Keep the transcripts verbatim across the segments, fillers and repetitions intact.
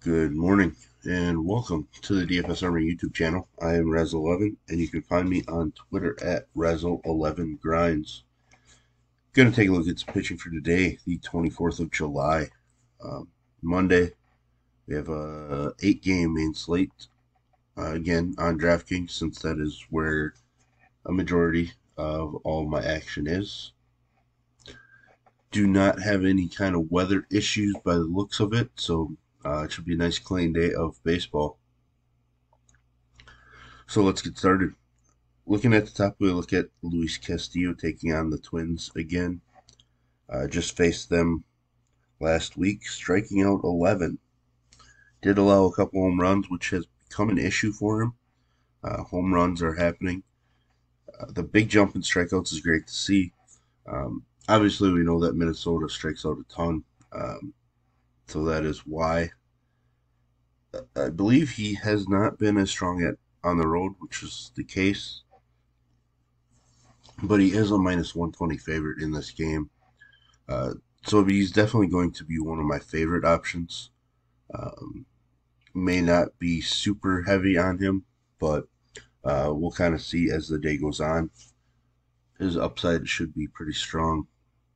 Good morning and welcome to the D F S Army YouTube channel. I am Rez eleven and you can find me on Twitter at Rezel eleven Grinds. Going to take a look at some pitching for today, the twenty-fourth of July. Um, Monday, we have a eight game main slate. Uh, again, on DraftKings, since that is where a majority of all my action is. Do not have any kind of weather issues by the looks of it, so uh, it should be a nice clean day of baseball. So let's get started. Looking at the top, we look at Luis Castillo taking on the Twins again. Uh, just faced them last week, striking out eleven. Did allow a couple home runs, which has become an issue for him. Uh, home runs are happening. Uh, the big jump in strikeouts is great to see. Um, obviously, we know that Minnesota strikes out a ton, um, so that is why. I believe he has not been as strong at on the road, which is the case. But he is a minus one twenty favorite in this game. Uh, so he's definitely going to be one of my favorite options. Um, may not be super heavy on him, but uh, we'll kind of see as the day goes on. His upside should be pretty strong.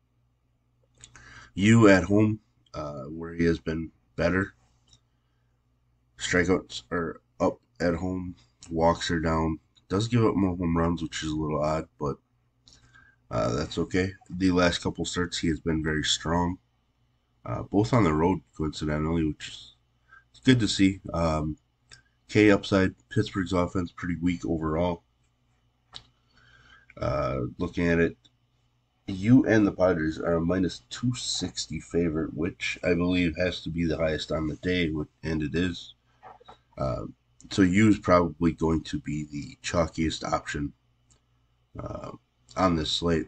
You at home, uh, where he has been better. Strikeouts are up at home. Walks are down. Does give up more home runs, which is a little odd, but uh, that's okay. The last couple starts, he has been very strong. Uh, both on the road, coincidentally, which is it's good to see. Um, K upside, Pittsburgh's offense pretty weak overall. Uh, looking at it, you and the Padres are a minus two sixty favorite, which I believe has to be the highest on the day, and it is. Uh, so you is probably going to be the chalkiest option uh, on this slate.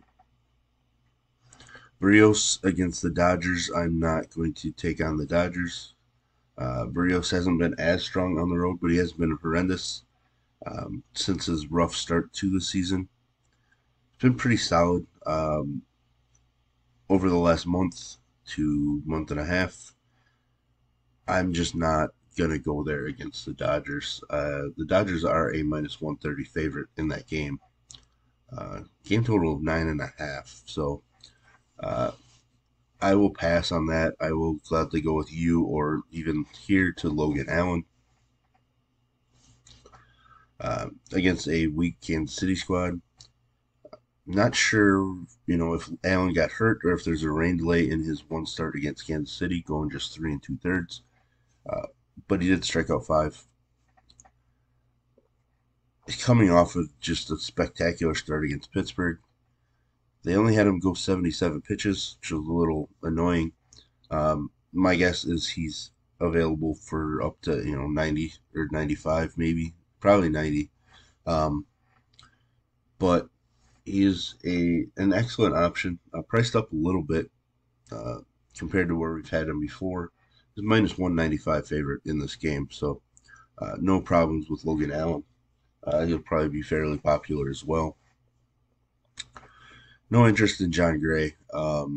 Brios against the Dodgers. I'm not going to take on the Dodgers. Uh, Brios hasn't been as strong on the road, but he has been horrendous um, since his rough start to the season. It's been pretty solid um, over the last month to month and a half. I'm just not going to go there against the Dodgers. Uh, the Dodgers are a minus one thirty favorite in that game. Uh, game total of nine and a half. So uh, I will pass on that. I will gladly go with you or even here to Logan Allen. Uh, against a weak Kansas City squad. Not sure, you know, if Allen got hurt or if there's a rain delay in his one start against Kansas City, going just three and two thirds. Uh, but he did strike out five. Coming off of just a spectacular start against Pittsburgh. They only had him go seventy-seven pitches, which was a little annoying. Um, my guess is he's available for up to, you know, ninety or ninety-five, maybe, probably ninety. Um, but he is a an excellent option, uh, priced up a little bit uh, compared to where we've had him before. He's minus one ninety-five favorite in this game, so uh, no problems with Logan Allen. Uh, he'll probably be fairly popular as well. No interest in Jon Gray. Um,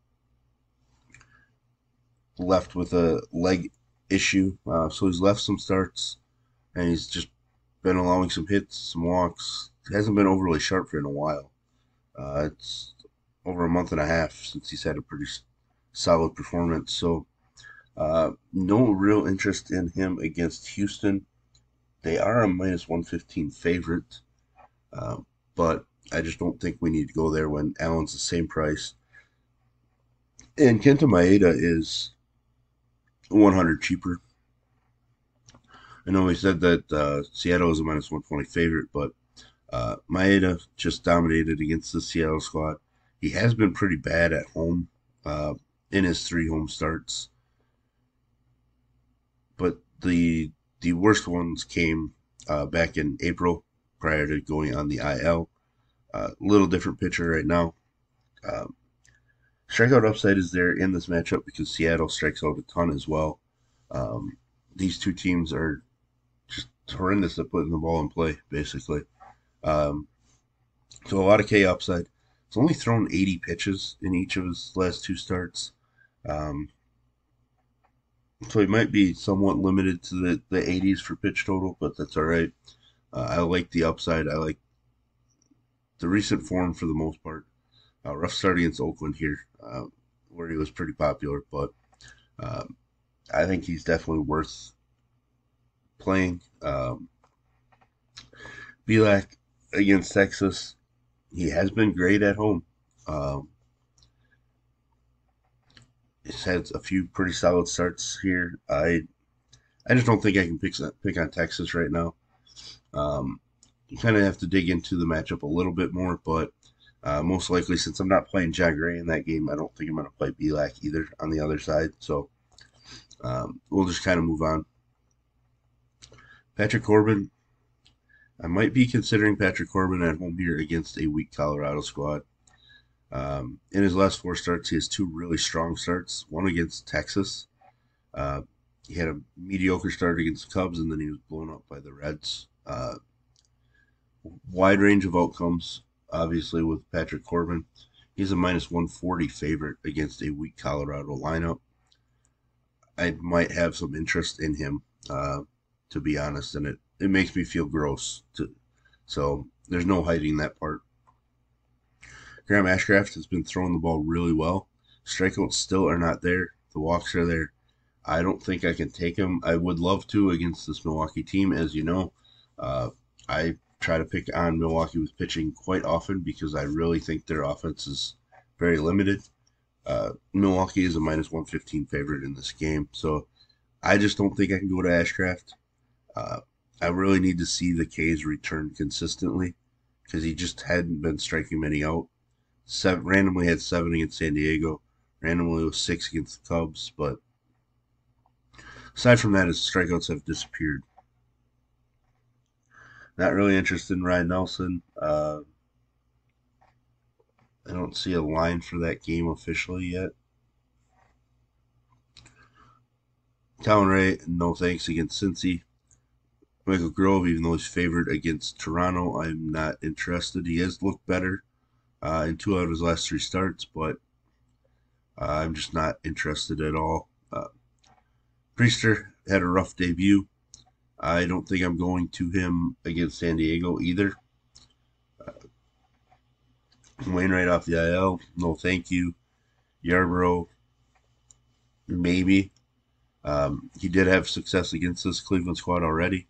left with a leg issue, uh, so he's left some starts, and he's just been allowing some hits, some walks. He hasn't been overly sharp for in a while. Uh, it's over a month and a half since he's had a pretty solid performance. So, uh, no real interest in him against Houston. They are a minus one fifteen favorite, uh, but I just don't think we need to go there when Allen's the same price. And Kenta Maeda is one hundred cheaper. I know we said that uh, Seattle is a minus one twenty favorite, but uh, Maeda just dominated against the Seattle squad. He has been pretty bad at home uh, in his three home starts, but the the worst ones came uh, back in April prior to going on the I L. A uh, little different pitcher right now. Um, strikeout upside is there in this matchup because Seattle strikes out a ton as well. Um, these two teams are just horrendous at putting the ball in play, basically. Um, so a lot of K upside. He's only thrown eighty pitches in each of his last two starts. Um, So he might be somewhat limited to the, the eighties for pitch total, but that's all right. Uh, I like the upside. I like the recent form for the most part. Uh, rough start against Oakland here, uh, where he was pretty popular, but um, I think he's definitely worth playing. Um, Belak against Texas, he has been great at home. Um, he's had a few pretty solid starts here. I I just don't think I can pick pick on Texas right now. Um, you kind of have to dig into the matchup a little bit more, but uh, most likely, since I'm not playing Jack Gray in that game, I don't think I'm going to play Belak either on the other side. So um, we'll just kind of move on. Patrick Corbin, I might be considering Patrick Corbin at home here against a weak Colorado squad. Um, in his last four starts, he has two really strong starts. One against Texas. Uh, he had a mediocre start against the Cubs, and then he was blown up by the Reds. Uh, wide range of outcomes, obviously, with Patrick Corbin. He's a minus one forty favorite against a weak Colorado lineup. I might have some interest in him, uh, to be honest, and it, it makes me feel gross. To, so there's no hiding that part. Graham Ashcraft has been throwing the ball really well. Strikeouts still are not there. The walks are there. I don't think I can take him. I would love to against this Milwaukee team, as you know. Uh, I try to pick on Milwaukee with pitching quite often because I really think their offense is very limited. Uh, Milwaukee is a minus one fifteen favorite in this game, so I just don't think I can go to Ashcraft. Uh, I really need to see the K's return consistently because he just hadn't been striking many out. Seven, randomly had seven against San Diego, randomly was six against the Cubs, but aside from that, his strikeouts have disappeared. Not really interested in Ryan Nelson. Uh, I don't see a line for that game officially yet. Talon Ray, no thanks against Cincy. Michael Grove, even though he's favored against Toronto, I'm not interested. He has looked better uh, in two out of his last three starts, but uh, I'm just not interested at all. Uh, Priester had a rough debut. I don't think I'm going to him against San Diego either. Uh, Wainwright off the I L, no thank you. Yarbrough, maybe. Um, he did have success against this Cleveland squad already.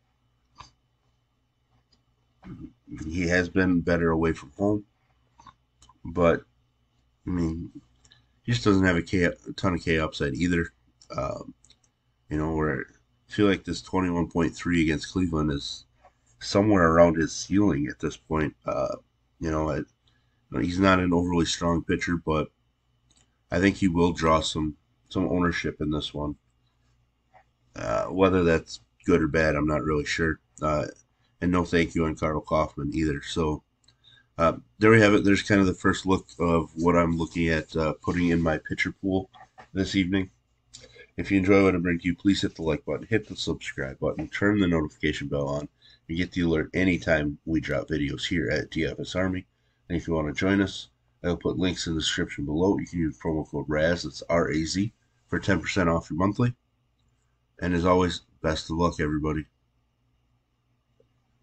He has been better away from home, but I mean, he just doesn't have a, K, a ton of K upside either. Um, you know, where I feel like this twenty-one point three against Cleveland is somewhere around his ceiling at this point. Uh, you know, it, he's not an overly strong pitcher, but I think he will draw some some ownership in this one. Uh, whether that's good or bad, I'm not really sure. Uh, and no thank you on Carl Kaufman either. So uh, there we have it. There's kind of the first look of what I'm looking at uh, putting in my pitcher pool this evening. If you enjoy what I bring to you, please hit the like button, hit the subscribe button, turn the notification bell on, and get the alert anytime we drop videos here at D F S Army. And if you want to join us, I'll put links in the description below. You can use promo code R A Z, that's R A Z, for ten percent off your monthly. And as always, best of luck, everybody.